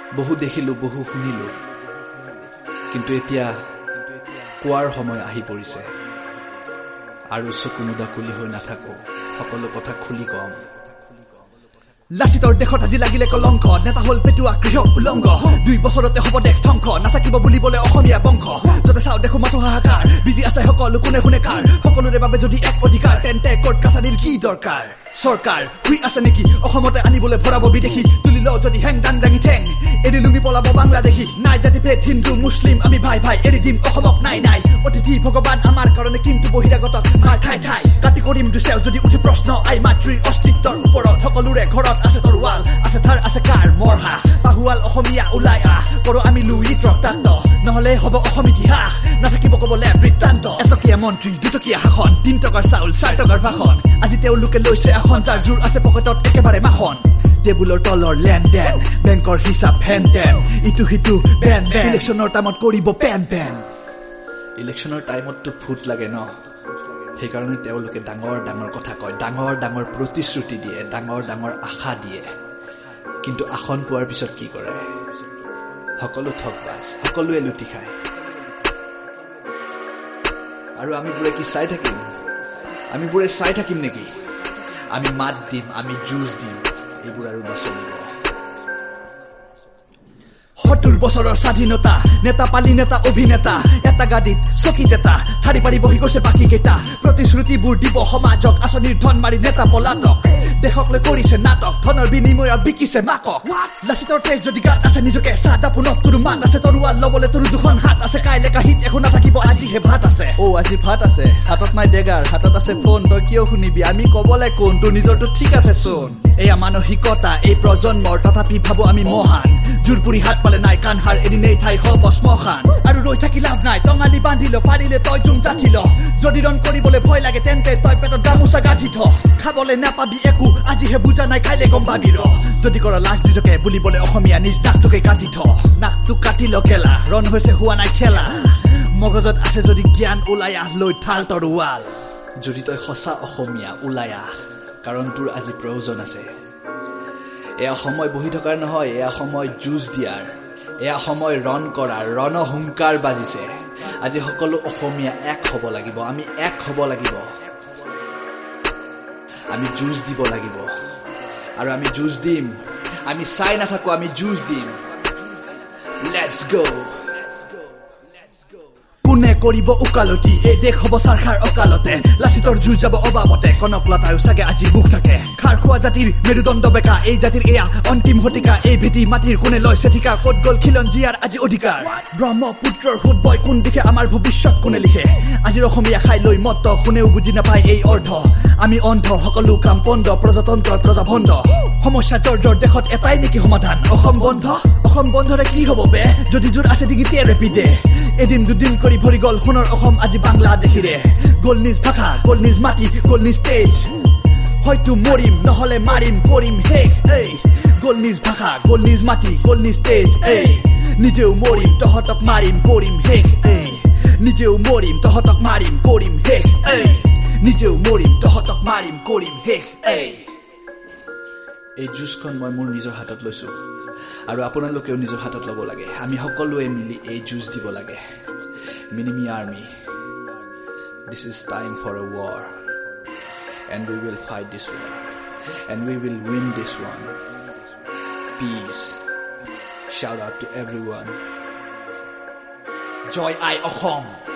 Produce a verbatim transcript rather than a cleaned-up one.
বহু দেখিলো বহু শুনিলো কিন্তু এতিয়া কোৱাৰ সময় আহি পৰিছে আৰু চকু মুদা খুলি হৈ নাথাকো সকলো কথা খুলি কম লাচিতৰ দেশত আজি লাগিলে কলংক নেতা হল পেটুৱা কৃষক উলংগ দুই বছৰতে হ'ব দেশ ধ্বংস নাথাকিব বুলিবলে অসমীয়া বংশ যতে চাও দেখো মাথো হাহাকাৰ বিজি আছে সকলো কোনে কোনে কাৰ সকলোৰে বাবে যদি এক অধিকাৰ তেন্তে কোৰ্ট কাছাৰীৰ কি দৰকাৰ সৰকাৰ শুই আছে নেকি অসমতে আনিবলৈ ভৰাব বিদেশী তুলি লও যদি হেং দাং দাঙি ঠেং এৰি লুঙি পলাব বাংলাদেশী নাই জাতি ভেদ হিন্দু মুছলিম আমি ভাই ভাই এৰি দিম অসমক নাই নাই অতিথি ভগৱান আমাৰ কাৰণে কিন্তু বহিৰাগতক মাৰ ঠাই ঠাই কাটি কৰিম দুচেও যদি উঠি প্ৰশ্ন আই মাতৃৰ অস্তিত্বৰ ওপৰত সকলোৰে ঘৰত আছে তৰোৱাল আছে থাৰ আছে কাৰ মৰহা পাহুৱাল অসমীয়া ওলাই আহ কৰো আমি লুইত ৰক্তাক্ত নহলে হ'ব অসম ইতিহাস নাথাকিব কবলে বৃত্তান্ত এটকীয়া মন্ত্ৰী দুটকীয়া শাসন তিন টকাৰ চাউল চাৰ টকাৰ ভাষণ আজি তেওঁলোকে লৈছে এখন যাৰ জোৰ আছে পকেটত একেবাৰে মাখন টেবুলৰ তলৰ লেনদেন বেংকৰ হিচাপ হেন তেন ইটো সিটো বেন বেন ইলেকশ্যনৰ টাইমত কৰিব পেন পেন ইলেকশ্যনৰ টাইমততো ফুট লাগে ন সেইকাৰণে তেওঁলোকে ডাঙৰ ডাঙৰ কথা কয় ডাঙৰ ডাঙৰ প্ৰতিশ্ৰুতি দিয়ে ডাঙৰ ডাঙৰ আশা দিয়ে কিন্তু আসন পোৱাৰ পিছত কি কৰে সকলো ঠগবাজ সকলোৱে লুটি খায় আৰু আমি বোৰে কি চাই থাকিম আমি বোৰে চাই থাকিম নেকি আমি মাত দিম আমি যুঁজ দিম এইবোৰ আৰু নচলিব সত্তৰ বছৰৰ স্বাধীনতা নেতা পালি নেতা অভিনেতা এটা গাড়ীত চকীত এটা ঠাৰি পাৰি বহি গৈছে বাকী কেইটা প্ৰতিশ্ৰুতিবোৰ দিব সমাজক আঁচনিৰ ধন মাৰি নেতা পলাতক দেশক লৈ কৰিছে নাটক ধনৰ বিনিময়ত বিকিছে মাকক লাচিতৰ তেজ যদি গাত আছে নিজকে চাহ দাপোনত তোৰ মাত আছে তৰোৱাল ল'বলে তোৰ দুখন হাত আছে কাইলে কাহিত একো নাথাকিব আজিহে ভাত আছে অ আজি ভাত আছে হাতত নাই ডেগাৰ হাতত আছে ফোন তই কিয় শুনিবি আমি কবলে কোন তোৰ নিজৰটো ঠিক আছে চোন এয়া মানসিকতা এই প্ৰজন্মৰ তথাপি ভাবো আমি মহান জোৰপুৰি হাত পালে নাই কানহাৰ এদিনেই ঠাই হ'ব শ্মশান আৰু ৰৈ থাকি লাভ নাই টঙালি বান্ধিল পাৰিলে তই জুম জাঠিল যদি ৰণ কৰিবলৈ ভয় লাগে তেন্তে তই পেটত গামোচা গাঁঠি থ খাবলৈ নাপাবি একো আজিহে বুজা নাই খাইলে গম পাবি ৰ যদি কৰা লাজ নিজকে বুলিবলৈ অসমীয়া নিজ নাকটোকে কাটি থ নাকটো কাটি ল কেলা ৰণ হৈছে হোৱা নাই খেলা মগজত আছে যদি জ্ঞান ওলাই আহ লৈ ঠাল তৰোৱাল যদি তই সঁচা অসমীয়া ওলাই আহ কাৰণ তোৰ আজি প্ৰয়োজন আছে এয়া সময় বহি থকাৰ নহয় এয়া সময় যুঁজ দিয়াৰ এয়া সময় ৰণ কৰাৰ ৰণহুংকাৰ বাজিছে আজি সকলো অসমীয়া এক হ'ব লাগিব আমি এক হ'ব লাগিব আমি যুঁজ দিব লাগিব আৰু আমি যুঁজ দিম আমি চাই নাথাকো আমি যুঁজ দিম লেটছ গো কোনে কৰিব উকালতি এই দেশ হ'ব চাৰখাৰ অকালতে লাচিতৰ যুঁজ যাব অবাবতে কনকলতায়ো চাগে আজি মুখ থাকে খাৰ খোৱা জাতিৰ মেৰুদণ্ড বেকা এই জাতিৰ এয়া অন্তিম শতিকা এই ভেটি মাটিৰ কোনে লৈছে ঠিকা ক'ত গ'ল খিলঞ্জীয়াৰ আজি অধিকাৰ ব্ৰহ্মপুত্ৰৰ সোঁত বয় কোন দিশে আমাৰ ভৱিষ্যত কোনে লিখে আজিৰ অসমীয়া খাই লৈ মত কোনেও বুজি নাপায় এই অৰ্থ আমি অন্ধ সকলো কাম বন্ধ প্ৰজাতন্ত্ৰ প্ৰজাভণ্ড সমস্যা জৰ্জৰ দেশত এটাই নেকি সমাধান অসম বন্ধ অসম বন্ধৰে কি হ'ব বে যদি জোৰ আছে ডিঙিতে ৰেপিডে এদিন দুদিন কৰি ভৰি গ'ল সোণৰ অসম আজি বাংলাদেশীৰে গ'ল নিজ ভাষা গ'ল নিজ মাটি গ'ল নিজ তেজ হয়তো মৰিম নহলে মাৰিম কৰিম শেষ এই গ'ল নিজ ভাষা গ'ল নিজ মাটি গ'ল নিজ তেজ এই নিজেও মৰিম তহঁতক মাৰিম কৰিম শেষ এই নিজেও মৰিম তহঁতক মাৰিম কৰিম শেষ এই নিজেও মৰিম তহঁতক মাৰিম কৰিম শেষ এই এই যুঁজখন মই মোৰ নিজৰ হাতত লৈছো আৰু আপোনালোকেও নিজৰ হাতত ল'ব লাগে আমি সকলোৱে মিলি এই যুঁজ দিব লাগে Minimi army this is time for a war and we will fight this war and we will win this one peace shout out to everyone joy I Ochom